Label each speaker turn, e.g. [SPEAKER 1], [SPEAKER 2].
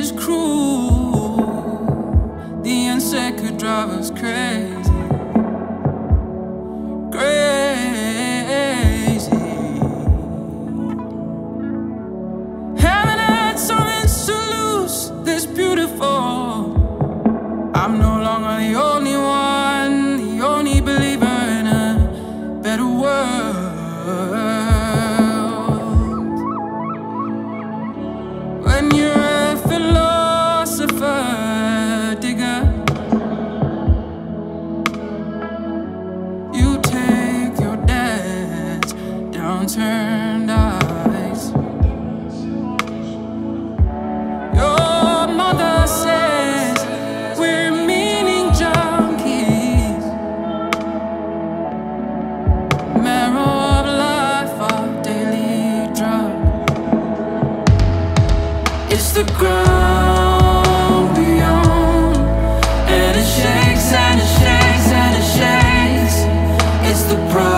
[SPEAKER 1] is cruel. The insect could drive us crazy, crazy. Haven't had something to lose this beautiful. I'm no longer the only one, the only believer in a better world. When you're a philosopher, digger, you take your dad's downturned eyes. Your mother says we're meaning junkies. Marrow of life, our daily drug. It's the ground we own, and it shakes and it shakes and it shakes. It's the